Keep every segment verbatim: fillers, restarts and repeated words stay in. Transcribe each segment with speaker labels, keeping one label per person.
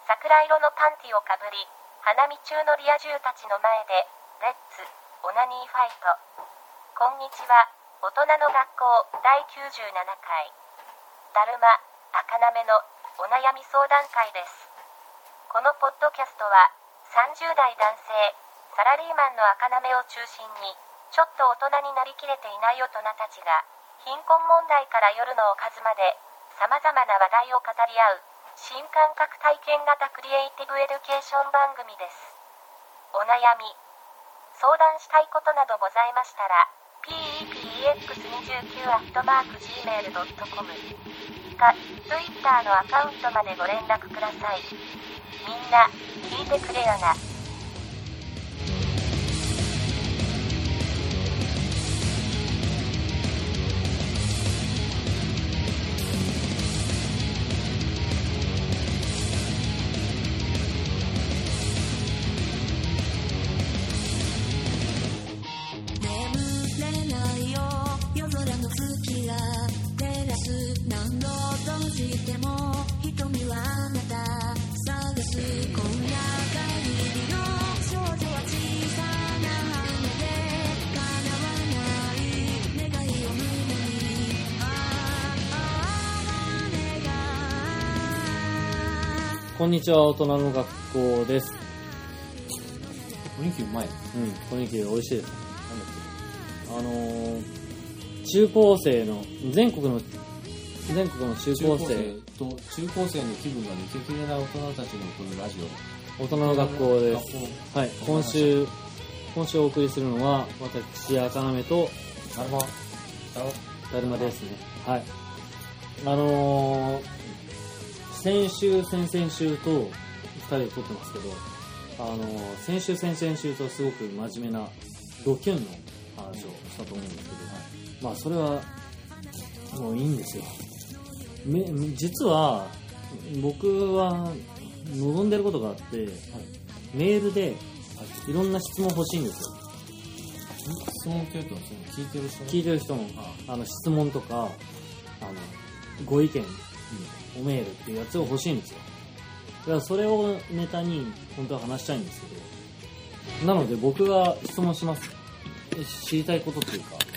Speaker 1: 桜色のパンティをかぶり、花見中のリア充たちの前で、レッツ、オナニーファイト。こんにちは、大人の学校だいきゅうじゅうななかい。だるま、赤なめのお悩み相談会です。このポッドキャストは、さんじゅうだい男性、サラリーマンの赤なめを中心に、ちょっと大人になりきれていない大人たちが、貧困問題から夜のおかずまで、様々な話題を語り合う、新感覚体験型クリエイティブエデュケーション番組です。お悩み、相談したいことなどございましたら、ピーイーピーエックスにじゅうきゅう アットマーク ジーメール ドットコム か Twitter のアカウントまでご連絡ください。みんな、聞いてくれよな。
Speaker 2: こんにちは、大人の学校です。
Speaker 3: おにぎりうまい。
Speaker 2: うん、おにぎり美味しいです。なんだっけ。あのー、中高生の全国の全国の中高生
Speaker 3: と中高生の気分が抜けきれない大人たちのこのラジオ。
Speaker 2: 大人の学校です。はい、今週今週お送りするのは私赤なめと
Speaker 3: だるまだ
Speaker 2: るまですね。はい。あのー。先週、先々週とふたりで撮ってますけど、あの先週、先々週とすごく真面目なドキュンの話をしたと思うんですけど、まあそれはもういいんですよ。め実は僕は望んでることがあって、はい、メールでいろんな質問欲しいんですよ。
Speaker 3: 質問っていうと聞いてる人
Speaker 2: 聞いてる人のあの質問とかあのご意見、おメールっていうやつを欲しいんですよ。だからそれをネタに本当は話したいんですけど、なので僕が質問します。知りたいことっていうか、はい、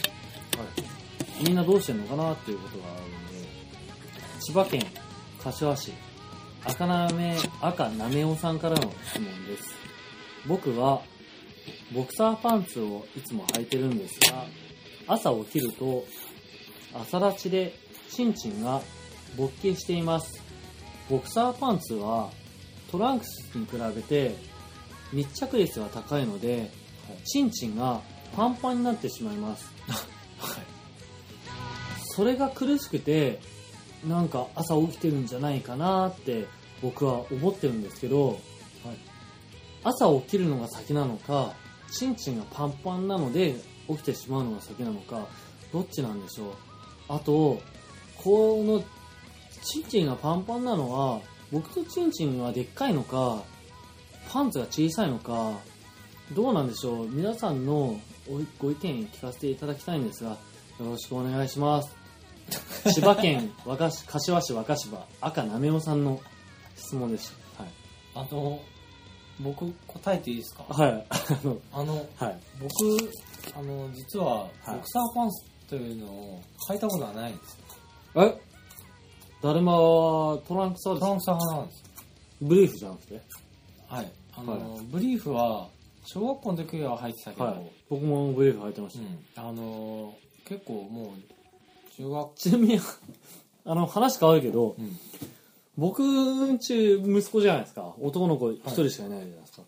Speaker 2: みんなどうしてるのかなっていうことがあるので、千葉県柏市赤なめ赤なめおさんからの質問です。僕はボクサーパンツをいつも履いてるんですが、朝起きると朝立ちでチンチンが勃起しています。ボクサーパンツはトランクスに比べて密着率が高いので、はい、チンチンがパンパンになってしまいます、はい、それが苦しくてなんか朝起きてるんじゃないかなって僕は思ってるんですけど、はい、朝起きるのが先なのか、チンチンがパンパンなので起きてしまうのが先なのか、どっちなんでしょう。あとこのチンチンがパンパンなのは僕とチンチンがでっかいのかパンツが小さいのかどうなんでしょう。皆さんのご意見聞かせていただきたいんですが、よろしくお願いします。千葉県若柏市若芝赤なめおさんの質問でした。はい、
Speaker 3: あの僕答えていいですか。
Speaker 2: はい。
Speaker 3: あの、はい、僕あの実はボクサーパンツというのを履いたことはないんですよ。
Speaker 2: えだるまはトランクスは
Speaker 3: トランクス派なんですよ。
Speaker 2: ブリーフじゃなくて、
Speaker 3: はい、あの、はい、ブリーフは小学校の時は履いてたけど、はい、
Speaker 2: 僕もブリーフ履いてました、
Speaker 3: うん、あの結構もう中学
Speaker 2: ちなみにあの話変わるけど、うん、僕んち息子じゃないですか。男の子一人しかいないじゃないですか、はい、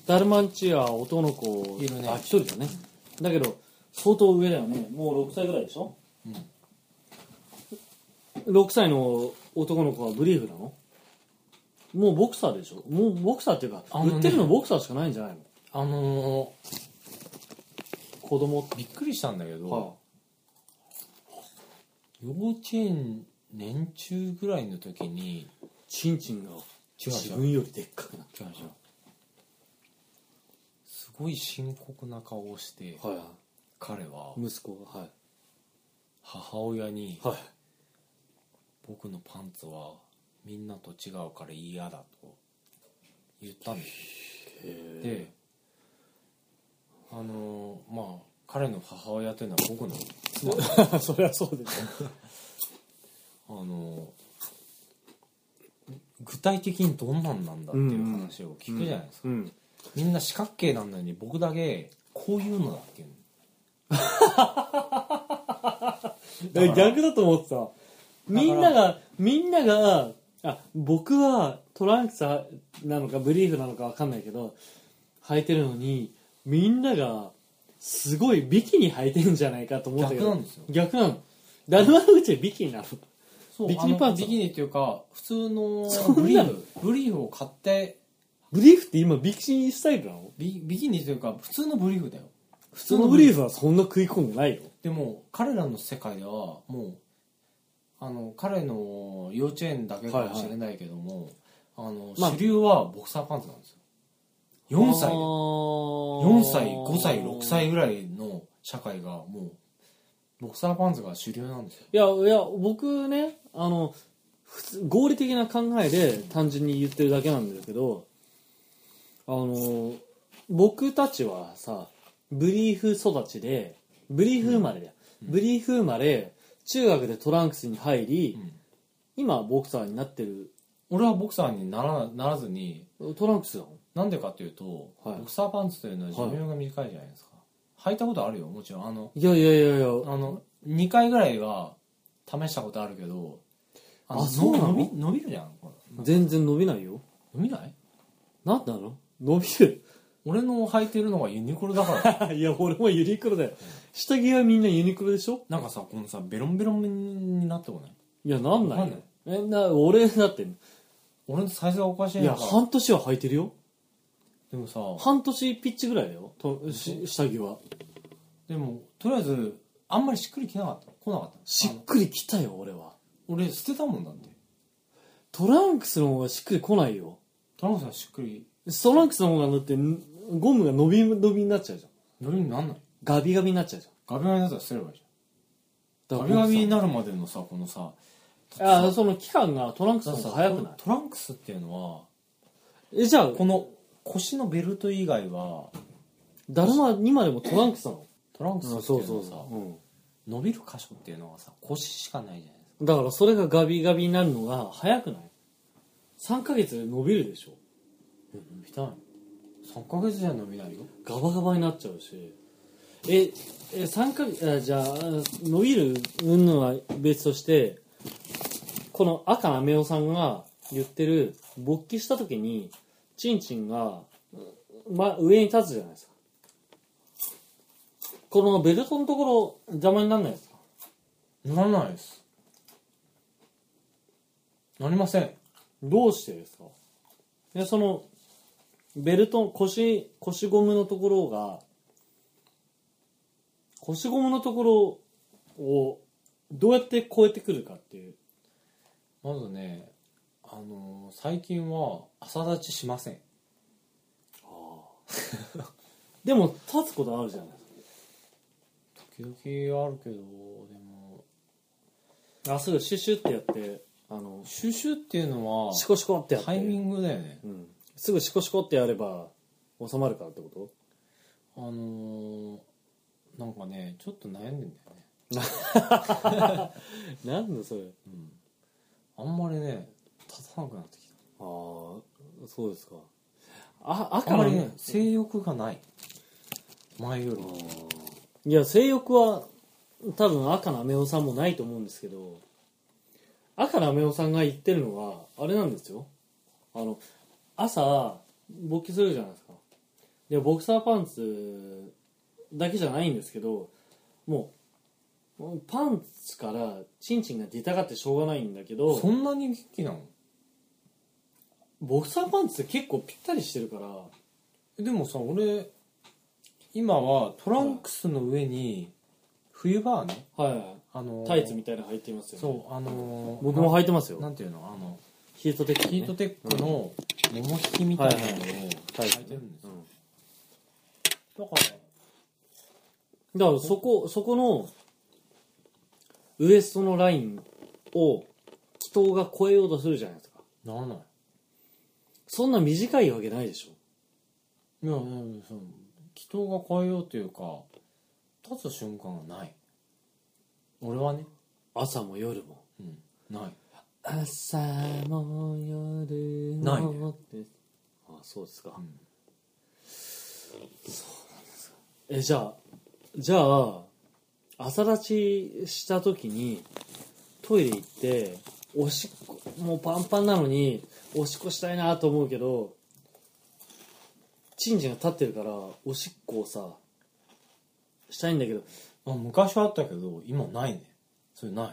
Speaker 2: だるまんちは男の子
Speaker 3: いるね。
Speaker 2: あ一人だね、うん、だけど相当上だよね。もうろくさいぐらいでしょ、うんろくさいの男の子はブリーフなの？もうボクサーでしょ。もうボクサーっていうか、ね、売ってるのボクサーしかないんじゃないの？
Speaker 3: あの
Speaker 2: ー、子供
Speaker 3: びっくりしたんだけど、
Speaker 2: は
Speaker 3: あ、幼稚園年中ぐらいの時に
Speaker 2: チンチンが自分よりでっかくなっちゃう。
Speaker 3: すごい深刻な顔をして、はい、彼は
Speaker 2: 息子が、はい、
Speaker 3: 母親に、
Speaker 2: はい、
Speaker 3: 僕のパンツはみんなと違うから嫌だと言ったんですよ。で、あのまあ彼の母親というのは僕の妻
Speaker 2: そりゃそうですよ
Speaker 3: あの具体的にどんなんなんだっていう話を聞くじゃないですか、
Speaker 2: うんうん
Speaker 3: みんな四角形なのに僕だけこういうのだっていう
Speaker 2: の逆だと思ってた。みんながみんながあ僕はトランクスなのかブリーフなのか分かんないけど履いてるのにみんながすごいビキニ履いてるんじゃないかと思ったけど
Speaker 3: 逆なんですよ。
Speaker 2: 逆なの。だるまのうちはビキニなの。
Speaker 3: そう
Speaker 2: ビキニパンツ
Speaker 3: ビキニっていうか普通の
Speaker 2: そんなの
Speaker 3: ブリーフブリーフを買って
Speaker 2: ブリーフって今ビキニスタイルなの？
Speaker 3: ビビキニというか普通のブリーフだよ。
Speaker 2: 普通のブリーフはそんな食い込んでないよ。
Speaker 3: でも彼らの世界ではもうあの彼の幼稚園だけかもしれないけども、はいはい、あの、まあ、主流はボクサーパンツなんですよ。よんさいよんさいごさいろくさいぐらいの社会がもうボクサーパンツが主流なんです
Speaker 2: よ。いやいや僕ねあの普通合理的な考えで単純に言ってるだけなんですけど、あの僕たちはさブリーフ育ちでブリーフ生まれだよ、うん、ブリーフ生まれ中学でトランクスに入り、うん、今ボクサーになってる。
Speaker 3: 俺はボクサーにな ら, ならずに
Speaker 2: トランクスなの。
Speaker 3: なんでかっていうと、はい、ボクサーパンツというのは寿命が短いじゃないですか、はい、履いたことあるよもちろん。あの
Speaker 2: いやいやいやいやあ
Speaker 3: のにかいぐらいは試したことあるけど、あ
Speaker 2: あそうなの？
Speaker 3: 伸び伸びるじゃん。
Speaker 2: 全然伸びないよ。
Speaker 3: 伸びない？
Speaker 2: なんなの？伸びる。
Speaker 3: 俺の履いてるのがユニクロだから
Speaker 2: いや俺もユニクロだよ。下着はみんなユニクロでしょ。
Speaker 3: なんかさこのさベロンベロンになってこない？
Speaker 2: いやなんないよ。えな俺だって
Speaker 3: 俺のサイズがおかしいのか。
Speaker 2: いや半年は履いてるよ。
Speaker 3: でもさ
Speaker 2: 半年ピッチぐらいだよとし下着は。
Speaker 3: でもとりあえずあんまりしっくりきなかった来なかった。
Speaker 2: しっくりきたよ俺は。
Speaker 3: 俺捨てたもんだって。
Speaker 2: トランクスの方がしっくりこないよ。
Speaker 3: トランクスはしっくり。
Speaker 2: トランクスの方がだってゴムが伸び伸びになっちゃうじゃん。
Speaker 3: 伸びになんない。
Speaker 2: ガビガビになっちゃうじ
Speaker 3: ゃん。ガビガビになったら捨てればいいじゃん。ガビガビになるまでのさこのさ
Speaker 2: あその期間がトランクスの方が早くない？
Speaker 3: トランクスっていうのは
Speaker 2: えじゃあ
Speaker 3: この腰のベルト以外は
Speaker 2: だるまにまでもトランクスなの？
Speaker 3: トランクスっていうのはさ、
Speaker 2: うん、
Speaker 3: 伸びる箇所っていうのはさ腰しかないじゃないですか。
Speaker 2: だからそれがガビガビになるのが早くない？さんかげつで伸びるでしょ。
Speaker 3: え伸びたい。さんかげつじゃ伸びないよ。
Speaker 2: ガバガバになっちゃうし。ええさんかげつじゃあ伸びる云々は別として、この赤なめおさんが言ってる勃起した時にチンチンが、ま、上に立つじゃないですか。このベルトのところ邪魔にならないですか？
Speaker 3: ならないです。なりません。
Speaker 2: どうしてですか？いやそのベルト腰腰ゴムのところが腰ゴムのところをどうやって越えてくるかっていう。
Speaker 3: まずね、あのー、最近は朝立ちしません。
Speaker 2: あでも立つことあるじゃないですか。
Speaker 3: 時々あるけど、でも
Speaker 2: あすぐシュシュってやってあの
Speaker 3: シュシュっていうのは
Speaker 2: シコシコってやって
Speaker 3: タイミングだよね、
Speaker 2: うん、すぐシコシコってやれば収まるからってこと？
Speaker 3: あのー、なんかねちょっと悩んでんだよね
Speaker 2: なんだそれ、うん、
Speaker 3: あんまりね立たなくなってきた。
Speaker 2: ああそうですか。あ赤
Speaker 3: あんまりね性欲がない前より。
Speaker 2: いや性欲は多分赤なめおさんもないと思うんですけど、赤なめおさんが言ってるのはあれなんですよ。あの朝勃起するじゃないですか。でボクサーパンツだけじゃないんですけど、もうパンツからチンチンが出たがってしょうがないんだけど。
Speaker 3: そんなに元気なの？
Speaker 2: ボクサーパンツって結構ぴったりしてるから。
Speaker 3: でもさ俺今はトランクスの上に冬場はね、
Speaker 2: はい、
Speaker 3: あのー、
Speaker 2: タイツみたいなの履いてますよね。
Speaker 3: そうあのー、
Speaker 2: 僕も履いてますよ。
Speaker 3: なんていうのあの
Speaker 2: ヒートテック、ね、
Speaker 3: ヒートテックのもも引きみたいなのを履いてるんですよ、だから
Speaker 2: だからそこそこのウエストのラインを気筒が超えようとするじゃないですか。
Speaker 3: ならない。
Speaker 2: そんな短いわけないでしょ。
Speaker 3: いやいやいや、その祈祷が変えようというか立つ瞬間がない。俺はね。
Speaker 2: 朝も夜も、
Speaker 3: うん、ない。
Speaker 2: 朝も夜も
Speaker 3: ないね
Speaker 2: って。あ、そうですか、
Speaker 3: うん、
Speaker 2: そうなんですか。え、じゃあじゃあ朝立ちした時にトイレ行っておしっこもうパンパンなのにおしっこしたいなと思うけど、チンチンが立ってるからおしっこをさしたいんだけど、
Speaker 3: あ、昔はあったけど今ないね。それない。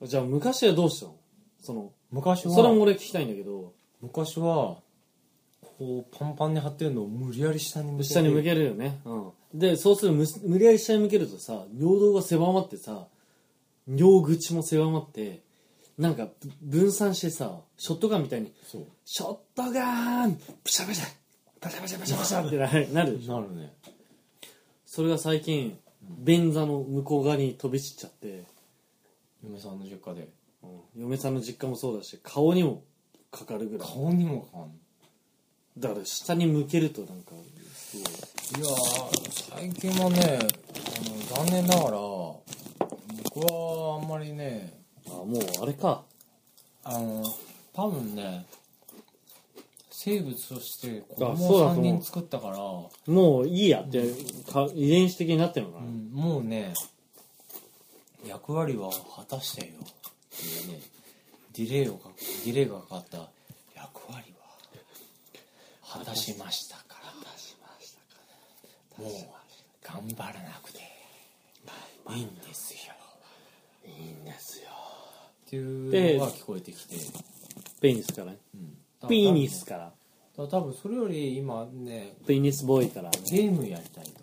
Speaker 2: じゃあ昔はどうしたの？その
Speaker 3: 昔は
Speaker 2: それも俺聞きたいんだけど、
Speaker 3: 昔はこうパンパンに張ってるのを無理やり下に向けて
Speaker 2: 下に向けるよね、うん、でそうすると無無理やり下に向けるとさ、尿道が狭まってさ、尿口も狭まってなんか分散してさ、ショットガンみたいに
Speaker 3: そう
Speaker 2: ショットガンピシャピシャパシャパシャパシャパシャってなるなるでしょ。
Speaker 3: なるね。
Speaker 2: それが最近便座の向こう側に飛び散っちゃって、
Speaker 3: 嫁さんの実家で、
Speaker 2: うん、嫁さんの実家もそうだし顔にもかかるぐらい。
Speaker 3: 顔にもかかんない。
Speaker 2: だから下に向けるとなんかすごい。
Speaker 3: いやー最近はね、あの残念ながら僕はあんまりね、
Speaker 2: あ、もうあれか、
Speaker 3: あの多分ね生物として子
Speaker 2: あ、
Speaker 3: 供
Speaker 2: そうだと思う
Speaker 3: をさんにん作ったから、
Speaker 2: もういいやってか遺伝子的になってるのかな、
Speaker 3: うん、もうね役割は果たしてよっていうね、ディレイをかディレイがかかった役割は果たしましたから
Speaker 2: 果たしましたか
Speaker 3: もう頑張らなくていいんですよ
Speaker 2: いいんですよ
Speaker 3: っていうのが聞こえてきて、
Speaker 2: ペニスからね、
Speaker 3: うん、
Speaker 2: ピニスから
Speaker 3: だから多分それより今ね
Speaker 2: ペニスボーイから
Speaker 3: ゲームやりたいとか、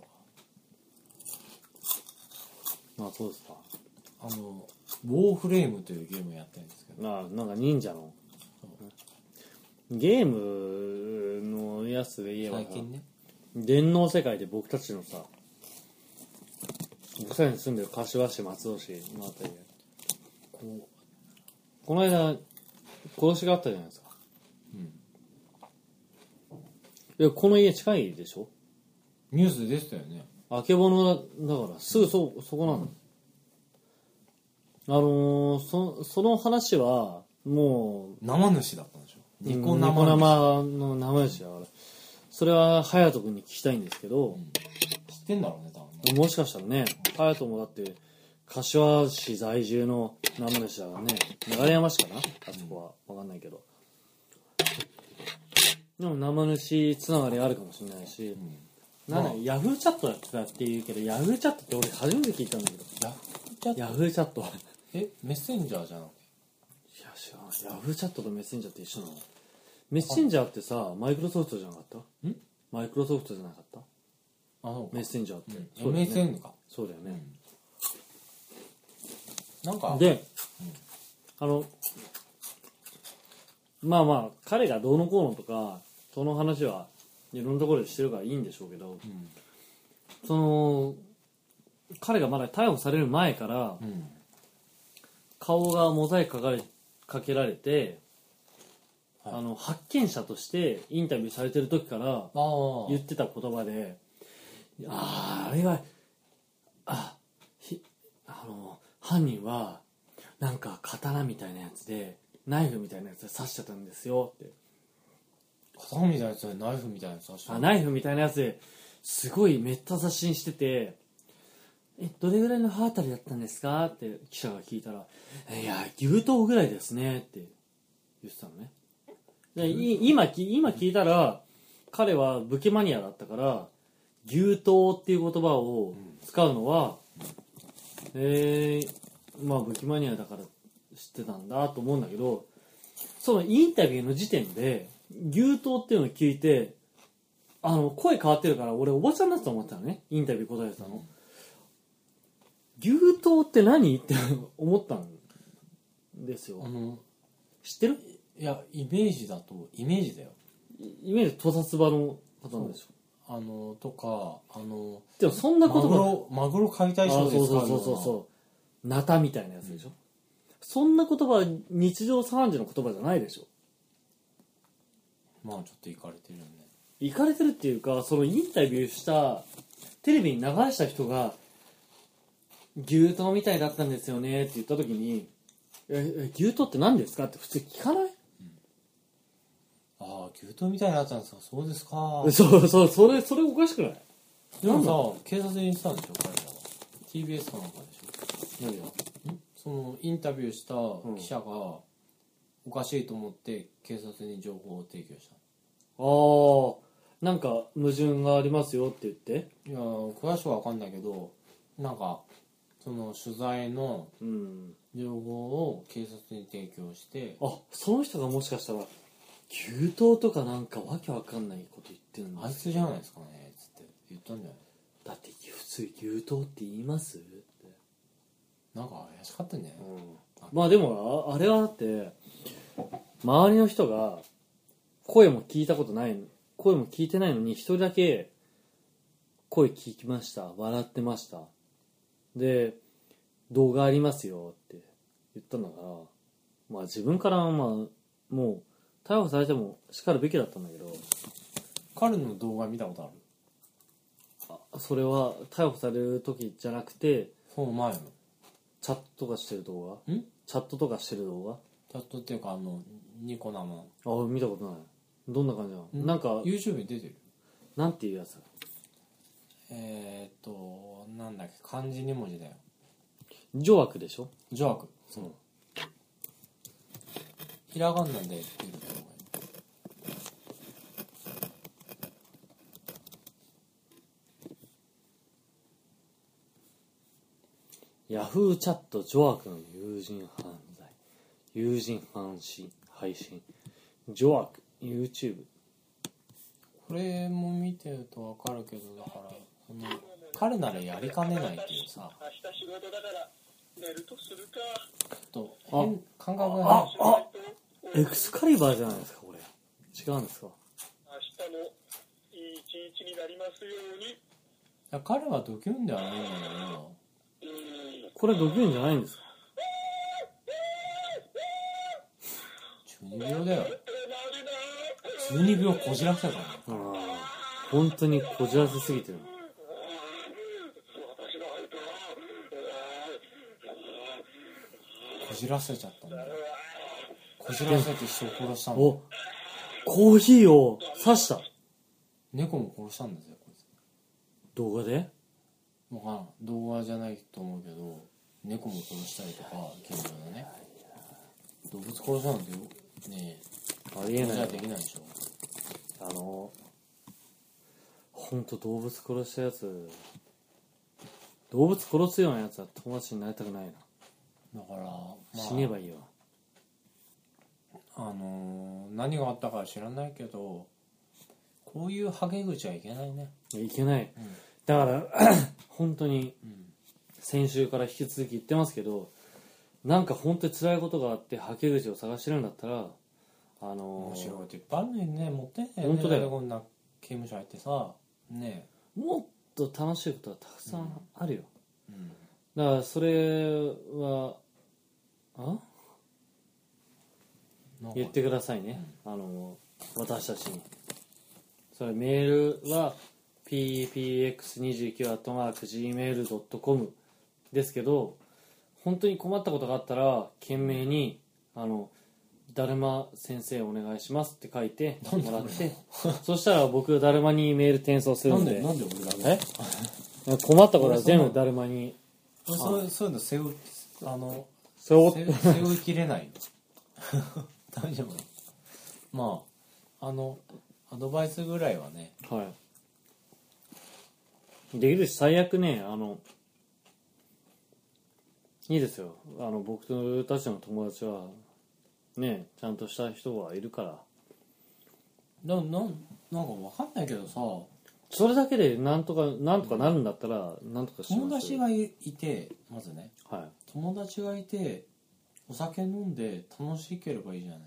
Speaker 2: あ、そうですか。
Speaker 3: あのウォーフレームというゲームをやったんですけど、
Speaker 2: あ、なんか忍者のゲームのやつで言えば
Speaker 3: 最近ね、
Speaker 2: 電脳世界で僕たちのさ、僕たちに住んでる柏市松戸市のあたりでこうこの間殺しがあったじゃないですか。
Speaker 3: うん、
Speaker 2: いや、この家近いでしょ。
Speaker 3: ニュースで出てたよね。
Speaker 2: あけぼのだからすぐ そ, そこなの。あのー、そ, その話はもう
Speaker 3: 生主だったんでしょ。ニコ生
Speaker 2: ニコ生の生主だから、それは隼人君に聞きたいんですけど、
Speaker 3: うん、知ってんだろうね多分ね。
Speaker 2: もしかしたらね、隼人もだって柏市在住の生主だからね、流山市かな、あそこは分かんないけど、でも生主つながりあるかもしれないし、うん、なんだ、まあ、ヤフーチャットやってたって言うけど、ヤフーチャットって俺初めて聞いたんだけど、
Speaker 3: ヤフーチャット
Speaker 2: ヤフーチャット
Speaker 3: え、メッセンジャーじゃなくて。
Speaker 2: いや知らない。ヤフーチャットとメッセンジャーって一緒なの？メッセンジャーってさ、マイクロソフトじゃなかった？んマイクロソフトじゃなかった？
Speaker 3: あの
Speaker 2: メッセンジャーって、
Speaker 3: うん、
Speaker 2: そうだよね、
Speaker 3: エムエスエヌ か。
Speaker 2: そうだよね、
Speaker 3: うん、なんか
Speaker 2: で、
Speaker 3: うん、
Speaker 2: あのまあまあ彼がどうのこうのとかその話はいろんなところでしてるからいいんでしょうけど、うん、その彼がまだ逮捕される前から、うん、顔がモザイクかかれかけられて、はい、あの発見者としてインタビューされてる時から言ってた言葉で、あああれはあひあの犯人はなんか刀みたいなやつでナイフみたいなやつで刺しちゃったんですよって。
Speaker 3: 刀みたいなやつでナイフみたいなやつ刺しちゃった。
Speaker 2: あ、ナイフみたいなやつですごいめった刺しにしてて、えどれぐらいの刃当たりだったんですかって記者が聞いたら、いや牛刀ぐらいですねって言ってたのね。で今今聞いたら彼は武器マニアだったから牛刀っていう言葉を使うのは、うん、えー、まあ武器マニアだから知ってたんだと思うんだけど、そのインタビューの時点で牛刀っていうのを聞いて、あの声変わってるから俺おばちゃんだと思ってたのね、インタビュー答えてたの、うん、牛刀って何って思ったんですよ。あの知ってる？
Speaker 3: いやイメージだとイメージだよ。
Speaker 2: イメージ盗撮場の方なんでしょ。
Speaker 3: あのとかあの
Speaker 2: でもそんなこと
Speaker 3: マグロマグロ解体ショーで使うような、
Speaker 2: そうそうそうそうナタみたいなやつでしょ、うん、そんな言葉は日常茶飯事の言葉じゃないでしょ。
Speaker 3: まあちょっとイカれてるよね。
Speaker 2: イカれてるっていうか、そのインタビューしたテレビに流した人が牛刀みたいだったんですよねって言った時に、え牛刀って何ですかって普通聞かない？
Speaker 3: ああ、牛刀みたいになったんですか。そうですか。
Speaker 2: そうそう、それそれおかしくない？
Speaker 3: でもさ、警察に言ってたんでしょ、彼らは。ティービーエス かなんかでしょ。
Speaker 2: 何が？
Speaker 3: んそのインタビューした記者がおかしいと思って警察に情報を提供した。
Speaker 2: ああ、なんか矛盾がありますよって言って。
Speaker 3: いや詳しくは分かんないけど、なんかその取材の情報を警察に提供して、
Speaker 2: うん、あ、その人がもしかしたら牛刀とかなんかわけわかんないこと言ってるんです。
Speaker 3: あいつじゃないですかねつって言ったんじゃない？
Speaker 2: だって普通牛刀って言いますって。
Speaker 3: なんか怪しかったんじゃない？
Speaker 2: うん、まあでも あ, あれはだって周りの人が声も聞いたことない声も聞いてないのに一人だけ声聞きました、笑ってました、で動画ありますよって言ったんだから、まあ自分からまあもう逮捕されても叱るべきだったんだけど。
Speaker 3: 彼の動画見たことある？
Speaker 2: あ、それは逮捕される時じゃなくて、
Speaker 3: その前の
Speaker 2: チャットとかしてる動画？
Speaker 3: ん
Speaker 2: チャットとかしてる動画？
Speaker 3: チャットっていうかあのニコ生。
Speaker 2: あ、見たことない。どんな感じなの？なんか
Speaker 3: YouTube に出てる。
Speaker 2: なんていうやつ？
Speaker 3: えー、っとなんだっけ、漢字に文字だよ。
Speaker 2: 助悪でしょ？
Speaker 3: 助悪。そう。ひらがなで出る動画。
Speaker 2: ヤフーチャット助悪の友人犯罪、友人配信配信助悪 YouTube。
Speaker 3: これも見てるとわかるけど、だからその彼ならやりかねないっていうさ、
Speaker 4: 明日仕事だから寝るとするか。
Speaker 3: ちょっと変感覚が
Speaker 2: ああエクスカリバーじゃないですかこれ。違うんですか？
Speaker 4: 明日もいい一日になりますように。
Speaker 3: いや彼はドキュンではないんだけど、
Speaker 2: これドキュンじゃないんですか？
Speaker 3: 中二病だよ。中二病こじらせたからね。
Speaker 2: ああ、本当にこじらせすぎてる。
Speaker 3: こじらせちゃったんだよ。こじらせて人を殺したんだ
Speaker 2: お、コーヒーを刺した。
Speaker 3: 猫も殺したんですよこいつ。
Speaker 2: 動画で？
Speaker 3: わからん、動画じゃないと思うけど、猫も殺したりとか近所のね、動物殺したなんてよねえ、
Speaker 2: ありえない。
Speaker 3: じゃできないでしょ。
Speaker 2: あの本当動物殺したやつ、動物殺すようなやつは友達になりたくないな。
Speaker 3: だから、まあ、
Speaker 2: 死ねばいいわ。
Speaker 3: あのー、何があったかは知らないけど、こういうハゲ口はいけないね。
Speaker 2: いけない、
Speaker 3: うん、
Speaker 2: だから本当に
Speaker 3: うん、
Speaker 2: 先週から引き続き言ってますけど、なんか本当に辛いことがあってはけ口を探してるんだったら、あのー、
Speaker 3: 面白いこといっぱいあるのにね、持ってんね。
Speaker 2: 本当だよ。
Speaker 3: こんな刑務所入ってさね、
Speaker 2: もっと楽しいことがたくさんあるよ、
Speaker 3: うん、
Speaker 2: だからそれはあ言ってくださいね、うん、あの私たちに。それメールは ピーピーエックスにじゅうきゅう アットマーク ジーメール ドットコム ですけど、本当に困ったことがあったら懸命にあのだるま先生お願いしますって書いてもらってそしたら僕だるまにメール転送するんで。
Speaker 3: なんでなんで俺だけ
Speaker 2: え困ったことは全部だるまに。
Speaker 3: そうそういうの背負いあの
Speaker 2: 背負
Speaker 3: 背負いきれない大丈夫。まああのアドバイスぐらいはね、
Speaker 2: はいできるし、最悪ね、あのいいですよ、あの僕たちの友達はねちゃんとした人がいるから。
Speaker 3: なななんか分かんないけどさ、
Speaker 2: それだけでなんとかなんとかなるんだったらなんとかしますよ。
Speaker 3: 友達がいて、まずね、
Speaker 2: はい、
Speaker 3: 友達がいてお酒飲んで楽しければいいじゃない。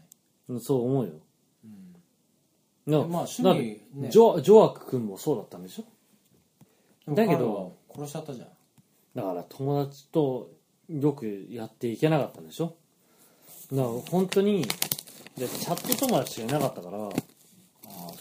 Speaker 2: そう思うよ、
Speaker 3: うん、
Speaker 2: な
Speaker 3: まあ趣味ね、
Speaker 2: ジョジョアク君もそうだったんでしょ。だけど
Speaker 3: 殺しちゃったじゃん。
Speaker 2: だから友達とよくやっていけなかったんでしょ。だから本当にでチャット友達がいなかったから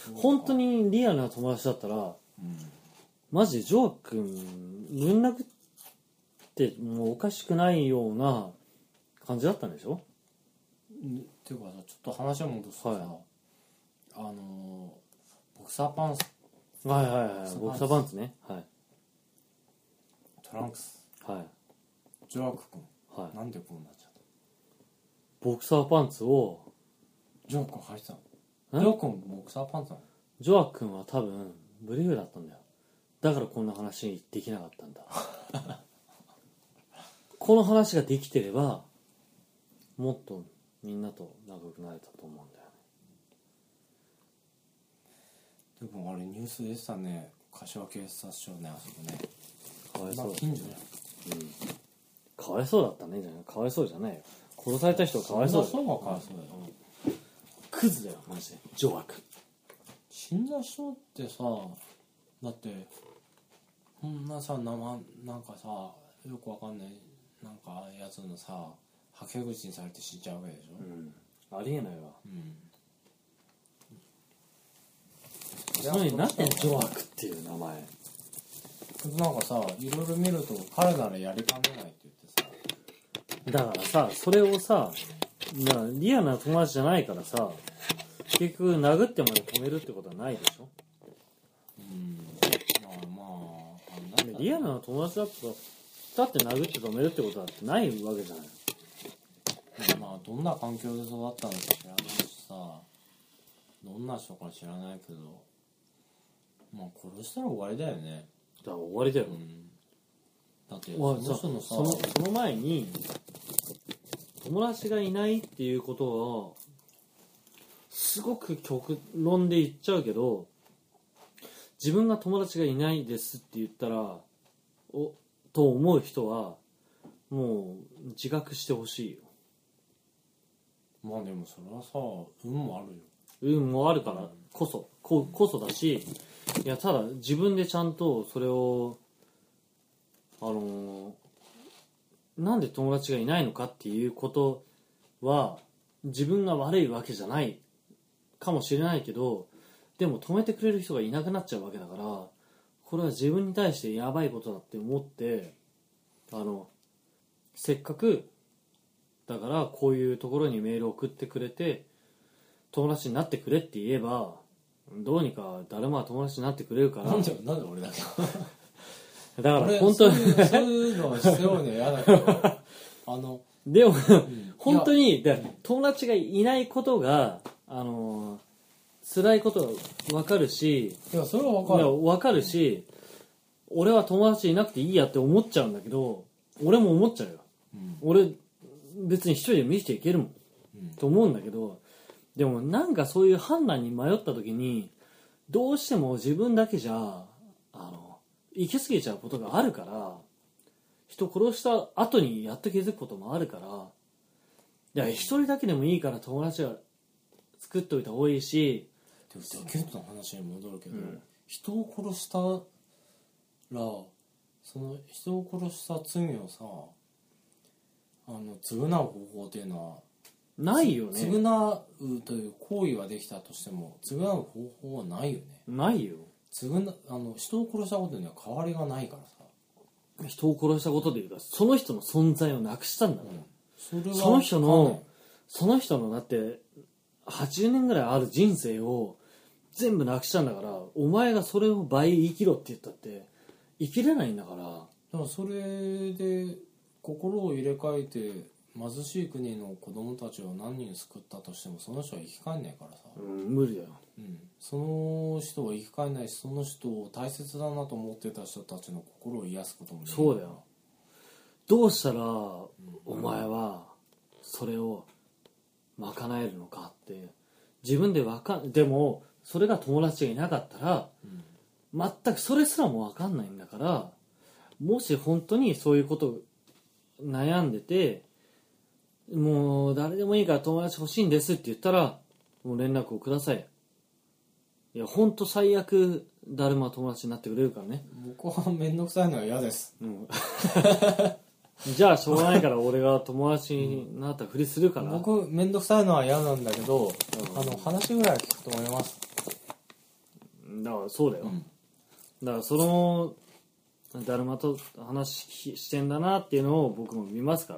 Speaker 2: 本当にリアルな友達だったら、
Speaker 3: うん、
Speaker 2: マジでジョア君連絡ってもうおかしくないような感じだったんでしょ。
Speaker 3: っていうかさ、ちょっと話を戻すとさ、はい、あのボクサーパンツ、
Speaker 2: はいはいはい、ボクサーパンツね、はい、
Speaker 3: トランクス、
Speaker 2: はい、
Speaker 3: ジョアク君、
Speaker 2: はい、
Speaker 3: なんでこうなっちゃった。
Speaker 2: ボクサーパンツを
Speaker 3: ジョア君履いてたの？ジョア君ボクサーパンツなの？
Speaker 2: ジョア君は多分ブリーフだったんだよ。だからこんな話できなかったんだこの話ができてればもっとみんなと仲良くなれたと思うんだよ
Speaker 3: ね。でもあれニュースでしたね、柏警察署ね、あそこね。
Speaker 2: かわいそうだ、
Speaker 3: まあ、近所だよ、
Speaker 2: うん、かわいそうだったね。じゃない、かわいそうじゃないよ、殺された人はかわいそうだよ。
Speaker 3: そうはかわいそうだよ、
Speaker 2: うん、クズだよマジでジョア君。
Speaker 3: 死んだ人ってさ、だってこんなさ、生なんかさ、よくわかんないなんかやつのさ、はけ口にされて死んじゃうわけでしょ。
Speaker 2: うん、ありえないわ。
Speaker 3: うん。
Speaker 2: それになんでジョアクっていう名前。
Speaker 3: なんかさ、いろいろ見ると彼ならやりかねないって言って
Speaker 2: さ。だからさ、それをさ、リアルな友達じゃないからさ、結局殴ってまで止めるってことはないでしょ。
Speaker 3: うん。まあまあ、あんな
Speaker 2: リアルな友達だとだって殴って止めるってことだってないわけじゃない。
Speaker 3: まあどんな環境で育ったのか知らないしさ、どんな人か知らないけど、まあ殺したら終わりだよね。
Speaker 2: だから終わりだよ、うん、
Speaker 3: だってその人のさ、その、
Speaker 2: その前に友達がいないっていうことはすごく極論で言っちゃうけど、自分が友達がいないですって言ったらおと思う人はもう自覚してほしいよ。
Speaker 3: まあでもそれはさ、運もあるよ。
Speaker 2: 運もあるからこそ、こ, こそだし、いやただ自分でちゃんとそれをあのー、なんで友達がいないのかっていうことは自分が悪いわけじゃないかもしれないけど、でも止めてくれる人がいなくなっちゃうわけだから、これは自分に対してやばいことだって思って、あのせっかくだからこういうところにメールを送ってくれて友達になってくれって言えばどうにか誰もが友達になってくれるから。
Speaker 3: なんでなんで俺だけ
Speaker 2: だから本当に
Speaker 3: そういう、そういうのは必要には嫌だけどあの
Speaker 2: でも、うん、本当に友達がいないことがあの辛いことは分かるし、
Speaker 3: いやそれは分かる、いや
Speaker 2: 分かるし、俺は友達いなくていいやって思っちゃうんだけど、俺も思っちゃうよ、うん、俺別に一人でも生きていけるもん、うん、と思うんだけど、でもなんかそういう判断に迷った時にどうしても自分だけじゃあの行き過ぎちゃうことがあるから、人殺した後にやっと気づくこともあるから、いや一人だけでもいいから友達は作っといた方がいいし、
Speaker 3: でもセキュートの話に戻るけど、うん、人を殺したらその人を殺した罪をさ、あの償う方法っていうのは
Speaker 2: ないよね。
Speaker 3: 償うという行為はできたとしても償う方法はないよね。
Speaker 2: ないよ。
Speaker 3: 償あの人を殺したことには変わりがないからさ。
Speaker 2: 人を殺したことでいうかその人の存在をなくしたんだから、うん、それはその人のその人のだってはちじゅうねんぐらいある人生を全部なくしたんだから、お前がそれを倍生きろって言ったって生きれないんだから。だ
Speaker 3: からそれで心を入れ替えて貧しい国の子供たちを何人救ったとしてもその人は生き返んないからさ、
Speaker 2: うん、無理だよ、
Speaker 3: うん、その人は生き返んないし、その人を大切だなと思ってた人たちの心を癒すこともできる。
Speaker 2: そうだよ。どうしたら、うん、お前はそれを賄えるのかって自分で分かんでもそれが友達がいなかったら、うん、全くそれすらも分かんないんだから、もし本当にそういうこと悩んでて、もう誰でもいいから友達欲しいんですって言ったらもう連絡をください。いや本当最悪誰も友達になってくれるからね。
Speaker 3: 僕は面倒くさいのは嫌です、
Speaker 2: うん、じゃあしょうがないから俺が友達になったふりするから、
Speaker 3: うん、僕面倒くさいのは嫌なんだけど、うん、あの話ぐらい聞くと思います。
Speaker 2: だからそうだよ、
Speaker 3: うん、
Speaker 2: だからそのだるまと話してんだなっていうのを僕も見ますから。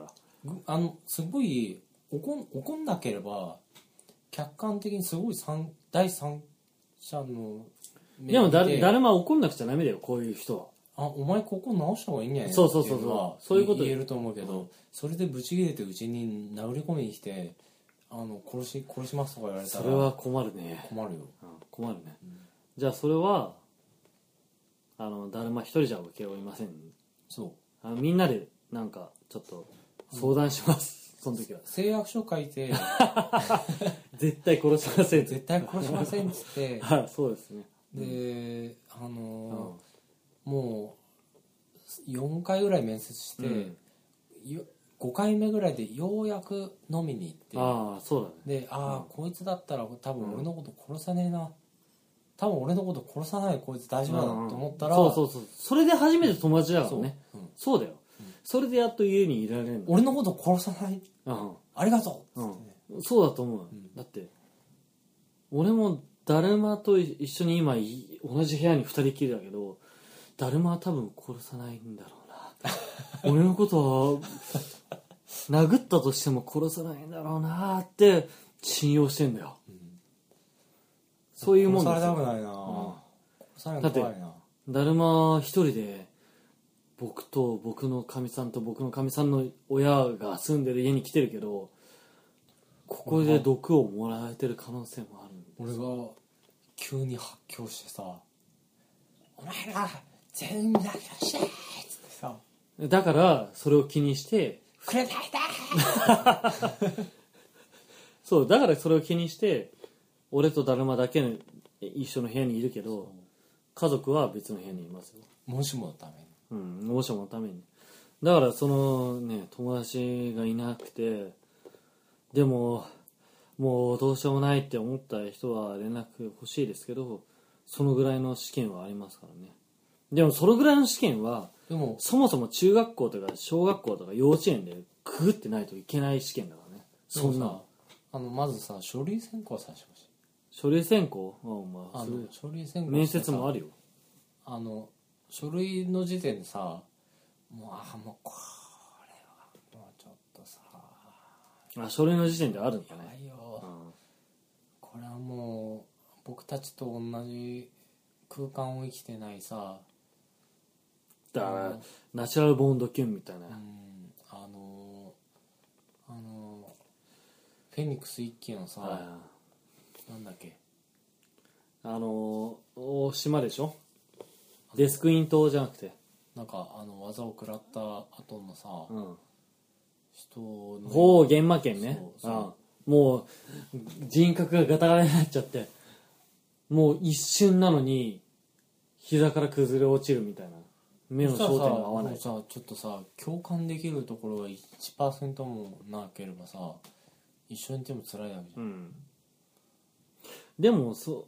Speaker 3: あのすごい怒ん、怒んなければ客観的にすごい第三者の目
Speaker 2: でもだだるま怒んなくちゃダメだよ、こういう人は。
Speaker 3: あ、お前ここ直した方がいいんじゃない
Speaker 2: そうそうそうそう、そういうこと
Speaker 3: 言えると思うけど、それでブチ切れてうちに殴り込みに来て、あの殺し殺しますとか言われたら
Speaker 2: それは困るね。
Speaker 3: 困るよ、
Speaker 2: うん、困るね、
Speaker 3: うん、
Speaker 2: じゃあそれはあのだるま一人じゃ受け負いません。
Speaker 3: そう
Speaker 2: あのみんなでなんかちょっと相談します、うん、その時は
Speaker 3: 誓約書書いて
Speaker 2: 絶対殺しません
Speaker 3: 絶対殺しませんっつって
Speaker 2: はい、そうですね。
Speaker 3: で、あのー、
Speaker 2: うん、
Speaker 3: もうよんかいぐらい面接して、うん、ごかいめぐらいでようやく飲みに行って、
Speaker 2: ああそうだね、
Speaker 3: で、ああ、
Speaker 2: うん、
Speaker 3: こいつだったら多分俺のこと殺さねえな、多分俺のこと殺さないこいつ大丈夫だなと思ったら、
Speaker 2: うんうん、そうそうそう、それで初めて友達だからね、
Speaker 3: そう、うん、
Speaker 2: そうだよ、うん、それでやっと家にいられるの。
Speaker 3: 俺のこと殺さない、うん、ありがとう、
Speaker 2: うん、そうだと思う、うん、だって俺もだるまと一緒に今同じ部屋に二人きりだけど、だるまは多分殺さないんだろうな俺のことは殴ったとしても殺さないんだろうなって信用してんだよ、うん、そういうもんですよ。
Speaker 3: 殺されたくないな、うん、殺されたくないな。だって
Speaker 2: だるま一人で僕と僕のかみさんと僕のかみさんの親が住んでる家に来てるけど、ここで毒をもらえてる可能性もあるんです。
Speaker 3: 俺が急に発狂してさ、お前ら全部だけしてっつってさ、
Speaker 2: だからそれを気にして
Speaker 3: くれないだ
Speaker 2: そうだからそれを気にして俺とだるまだけ一緒の部屋にいるけど、家族は別の部屋にいますよ。
Speaker 3: もしものために、
Speaker 2: うん、もしものために。だからそのね友達がいなくて、でももうどうしようもないって思った人は連絡欲しいですけど、そのぐらいの試験はありますからね。でもそのぐらいの試験はでもそもそも中学校とか小学校とか幼稚園でくぐってないといけない試験だからね。そんな
Speaker 3: あのまずさ、書類選考させてほしい。
Speaker 2: 書類選考、あ、まあ、
Speaker 3: あの書類選考
Speaker 2: 面接もあるよ。
Speaker 3: あの書類の時点でさ、もうあもうこれはもうちょっとさ、
Speaker 2: あ、書類の時点であるんだね。
Speaker 3: やばいよ、うん、これはもう僕たちと同じ空間を生きてないさ、
Speaker 2: だからナチュラルボーンドキュンみたいな、うん、
Speaker 3: あのあのフェニックス一期のさ、なんだっけ、
Speaker 2: あのー、島でしょ、デスクイン島じゃなくて、
Speaker 3: なんかあの技を食らった後のさ、うん、人の
Speaker 2: ほう現場圏ね、そうそう、ああもう人格がガタガタになっちゃって、もう一瞬なのに膝から崩れ落ちるみたいな、目の焦点が合わない。
Speaker 3: さちょっとさ共感できるところが いちパーセント もなければさ、一緒にいても辛いわけじゃん、うん、
Speaker 2: でもそ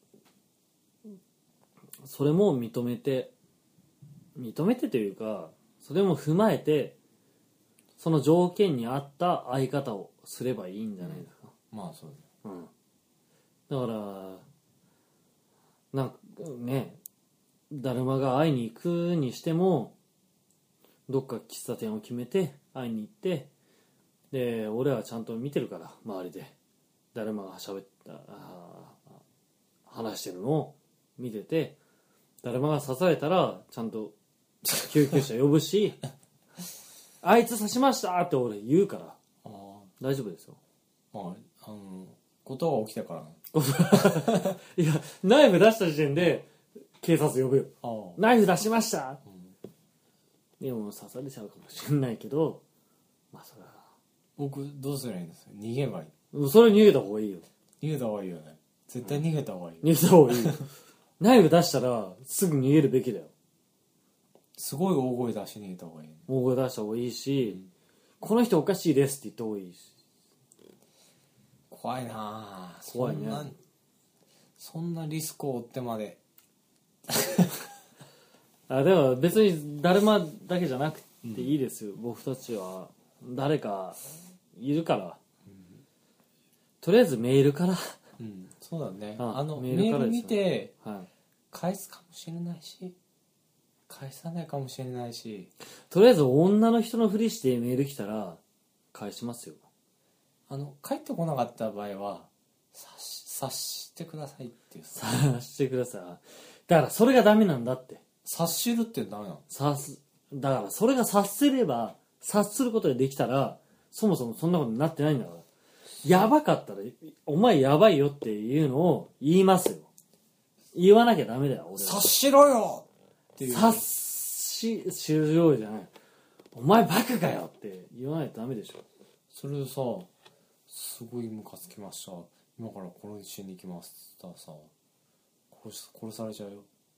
Speaker 2: それも認めて認めてというか、それも踏まえてその条件に合った相方をすればいいんじゃないですか、
Speaker 3: うん、まあそう
Speaker 2: だ、うん、だからなんかね、だるまが会いに行くにしてもどっか喫茶店を決めて会いに行って、で俺はちゃんと見てるから周りでだるまが喋った話してるのを見てて、だるまが刺されたらちゃんと救急車呼ぶしあいつ刺しましたって俺言うから、あ大丈夫ですよ。
Speaker 3: ああのことが起きたから
Speaker 2: いやナイフ出した時点で警察呼ぶよ。あナイフ出しました、うん、でも刺されちゃうかもしれないけど、まあそれは
Speaker 3: 僕どうすればいいんですか、逃げばい
Speaker 2: い。それ逃げた方がいいよ。
Speaker 3: 逃げた方がいいよね、絶対逃げた方がいい、
Speaker 2: うん、逃げた方がいいよナイフ出したらすぐ逃げるべきだよ。
Speaker 3: すごい大声出して逃げた方がいい、ね、
Speaker 2: 大声出した方がいいし、うん、この人おかしいですって言った方がいいし。
Speaker 3: 怖いなぁ、
Speaker 2: 怖いね。
Speaker 3: そんな、そんなリスクを負ってまで
Speaker 2: あでも別にだるまだけじゃなくていいですよ、うん、僕たちは誰かいるから、うん、とりあえずメールから、
Speaker 3: うん、そうだね、
Speaker 2: あ
Speaker 3: あのメールから、ね、メール見て、はい、 返すかもしれないし返さないかもしれないし、
Speaker 2: とりあえず女の人のふりしてメール来たら返しますよ。
Speaker 3: あの帰ってこなかった場合は察し察してくださいっていうさ、
Speaker 2: 察してください。だからそれがダメなんだって。
Speaker 3: 察しるってダメなの？
Speaker 2: 察すだからそれが察せれば、察することができたらそもそもそんなことになってないんだから。やばかったらお前やばいよっていうのを言いますよ。言わなきゃダメだよ。俺は
Speaker 3: 察しろよっていう。
Speaker 2: 察ししろよじゃない。お前バカかよって言わないとダメでしょ。
Speaker 3: それでさ、すごいムカつきました、今から殺しに行きますって言ったらさ、殺し殺されちゃうよ。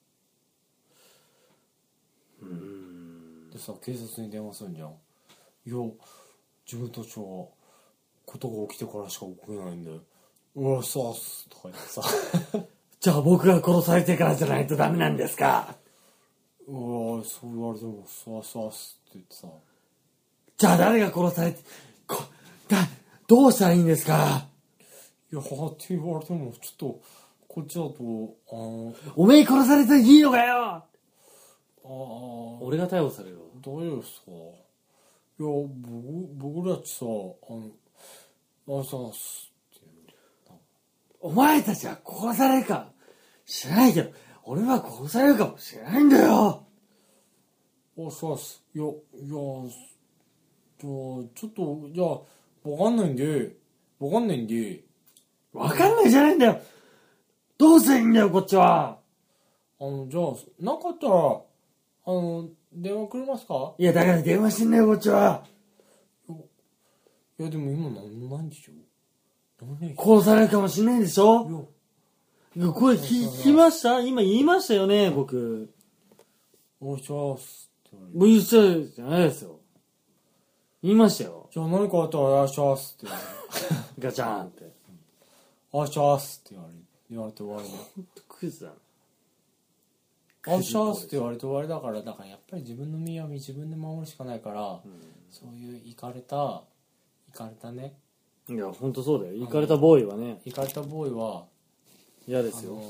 Speaker 2: うーん
Speaker 3: でさ、警察に電話するんじゃん。いや、自分たちはことが起きてからしか動けないんで、うわさーすとか言ってさ
Speaker 2: じゃあ僕が殺されてからじゃないとダメなんですか。
Speaker 3: うわそう言われてもさーさーすって言ってさ、
Speaker 2: じゃあ誰が殺されてこだどうしたらいいんですか。
Speaker 3: いやはって言われてもちょっとこっちだとあの
Speaker 2: おめえ殺されていいのかよ。
Speaker 3: ああ
Speaker 2: 俺が逮捕されるわ。
Speaker 3: 大丈夫ですか。いや僕僕らっちさ、あのあさーすって
Speaker 2: お前たちは殺されるか知らないけど俺は殺されるかもしれないんだよ。
Speaker 3: あさーす。いやいやじゃあちょっとじゃあわかんないんでわかんないんで
Speaker 2: わかんないじゃないんだよ。どうすりゃいいんだよこっちは。
Speaker 3: あのじゃあなかったらあの電話くれますか。
Speaker 2: いやだから電話してんだよこっちは。
Speaker 3: いやでも今何もないんでしょ。何
Speaker 2: 殺されるかもしれないでしょ。
Speaker 3: いや
Speaker 2: これ聞聞きました。今言いましたよね僕。
Speaker 3: おいしますって言われる。
Speaker 2: もう言っちゃうじゃないですよ。言いましたよ。
Speaker 3: じゃあ何かあったらおいしますって言われる。
Speaker 2: ガチャーンって
Speaker 3: おいしますって言われる。言われて終わりだ。
Speaker 2: ほんとクズだな。
Speaker 3: おいしますって言われて終わりだから、だからやっぱり自分の身は自分で守るしかないから、うん、そういうイカれたイカれたね。
Speaker 2: いやほんとそうだよ。イカれたボーイはね、
Speaker 3: イカれたボーイは
Speaker 2: 嫌ですよ。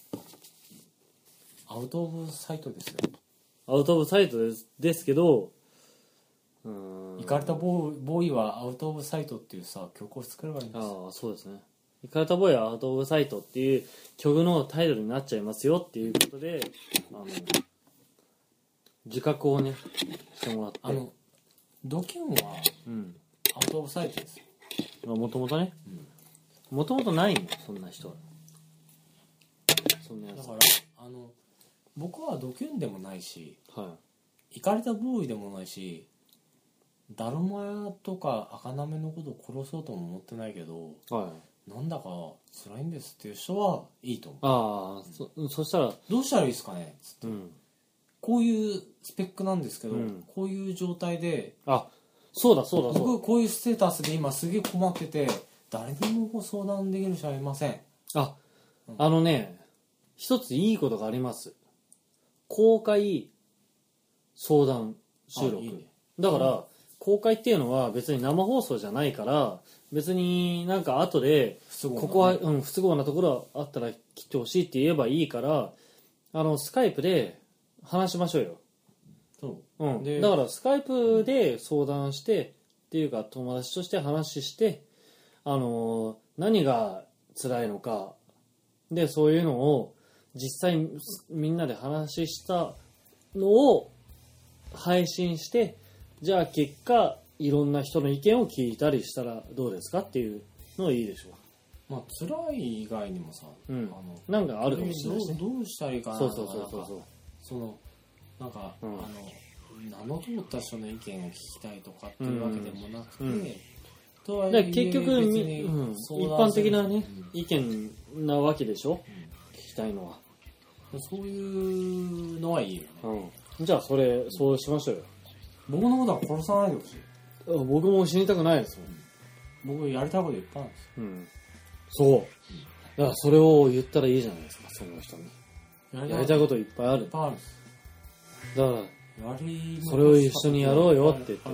Speaker 3: アウトオブサイトですよ。
Speaker 2: アウトオブサイトですですけど、うーん
Speaker 3: イカれたボーイ、ボーイはアウトオブサイトっていうさ曲を作ればいいんです。
Speaker 2: ああそうですね。イカれたボーイはアウトオブサイトっていう曲のタイトルになっちゃいますよっていうことで、あの自覚をねしてもらって、
Speaker 3: あのドキュンは
Speaker 2: うん
Speaker 3: アウトオブサイトですよ。
Speaker 2: もともとね、もともとないのそんな人は。そんなやつ
Speaker 3: だからあの僕はドキュンでもないし、
Speaker 2: は
Speaker 3: イカれたボーイでもないし、ダルマヤとか赤なめのことを殺そうとも思ってないけど、
Speaker 2: いはい
Speaker 3: なんだか辛いんですっていう人はいいと思う。
Speaker 2: ああ そ, そしたら
Speaker 3: どうしたらいいですかねつって、
Speaker 2: うん
Speaker 3: こういうスペックなんですけど、
Speaker 2: うん
Speaker 3: こういう状態で
Speaker 2: あそうだそうだそうだ
Speaker 3: 僕こういうステータスで今すげえ困ってて誰にも相談できる人はいません。
Speaker 2: あ、あのね一ついいことがあります。公開相談収録。
Speaker 3: いいね、
Speaker 2: だから、うん、公開っていうのは別に生放送じゃないから別になんか後でここは、うん、不都合なところあったら切ってほしいって言えばいいからあのスカイプで話しましょうよ。
Speaker 3: そう、
Speaker 2: うん、だからスカイプで相談してっていうか友達として話してあの何が辛いのかでそういうのを実際みんなで話したのを配信してじゃあ結果いろんな人の意見を聞いたりしたらどうですかっていうのがいいでしょう。
Speaker 3: まあ辛い以外にもさ、
Speaker 2: うん、
Speaker 3: あの
Speaker 2: なんかあるかもしれないし、ね、
Speaker 3: どうしたらいいかな。
Speaker 2: そうそうそうそうそう
Speaker 3: そのなんか、うん、あの名の通った人の意見を聞きたいとかっていうわけでもなくて、うんうんとはいえ
Speaker 2: 結局、うん、一般的な、ねうん、意見なわけでしょ、うん、聞きたいのは
Speaker 3: そういうのはいいよね、
Speaker 2: うん、じゃあそれそうしましょうよ。
Speaker 3: 僕のことは殺さないでほしい。
Speaker 2: 僕も死にたくないですよ、
Speaker 3: うん、僕やりたいこといっぱいあるんですよ、
Speaker 2: うん、そう、うん、だからそれを言ったらいいじゃないですか。その人にやりたいこといっぱいある。
Speaker 3: いっぱいあるんです。
Speaker 2: だからやりそれを一緒にやろうよって言って、うん、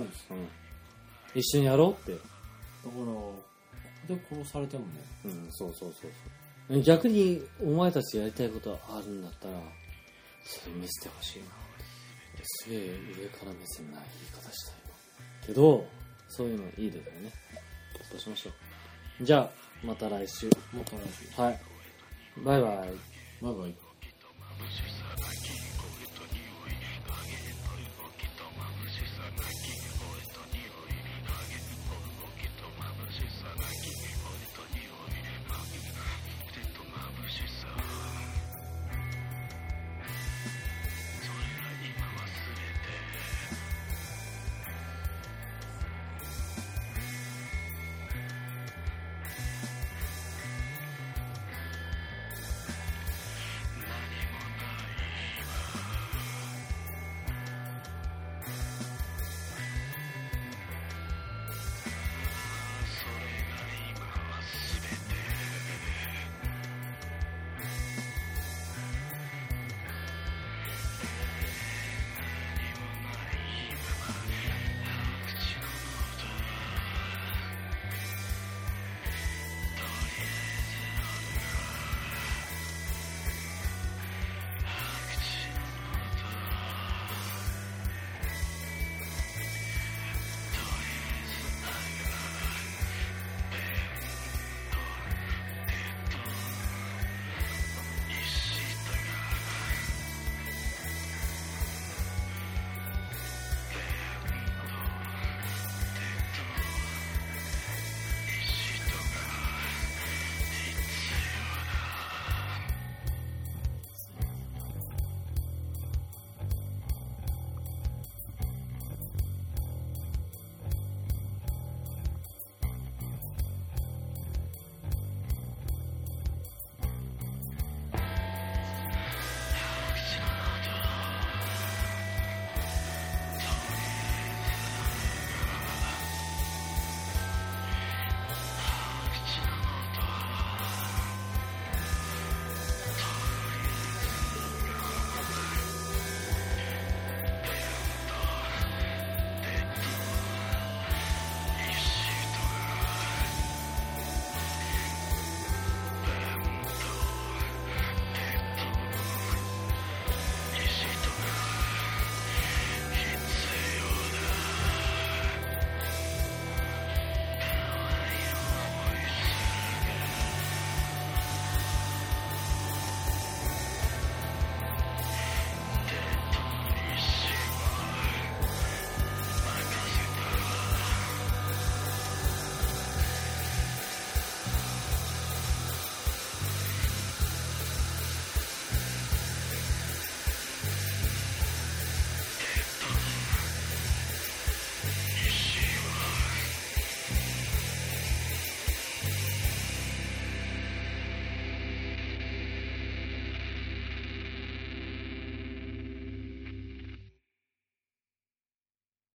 Speaker 2: 一緒にやろうって。
Speaker 3: だからここで殺されてもね、
Speaker 2: うん、そうそうそう逆にお前たちやりたいことがあるんだったらそれ見せてほしいな。すげえ上から目線ない言い方したいけど、そういうのいいですよね。そうしましょう。じゃあまた来週。
Speaker 3: また来週。
Speaker 2: はい、バイバイ。
Speaker 3: バイバイ。